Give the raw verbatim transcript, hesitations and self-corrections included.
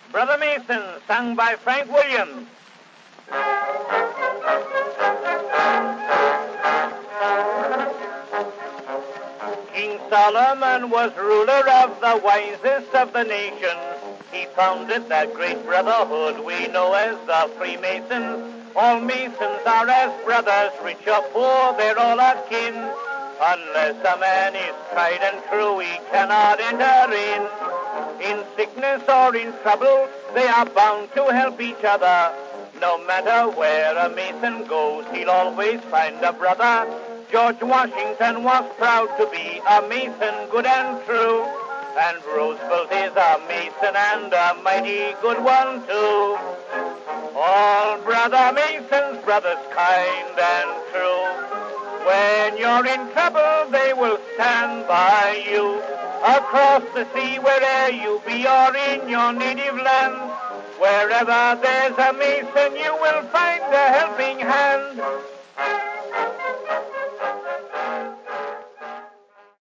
Brother Mason, sung by Frank Williams. King Solomon was ruler of the wisest of the nations. He founded that great brotherhood we know as the Freemasons. All Masons are as brothers, rich or poor, they're all akin. Unless a man is tried and true, he cannot enter in. In sickness or in trouble, they are bound to help each other. No matter where a Mason goes, he'll always find a brother. George Washington was proud to be a Mason, good and true. And Roosevelt is a Mason and a mighty good one too. All brother Masons, brothers kind and true. When you're in trouble, they will stand by you. Across the sea, wherever you be, or in your native land, wherever there's a Mason, you will find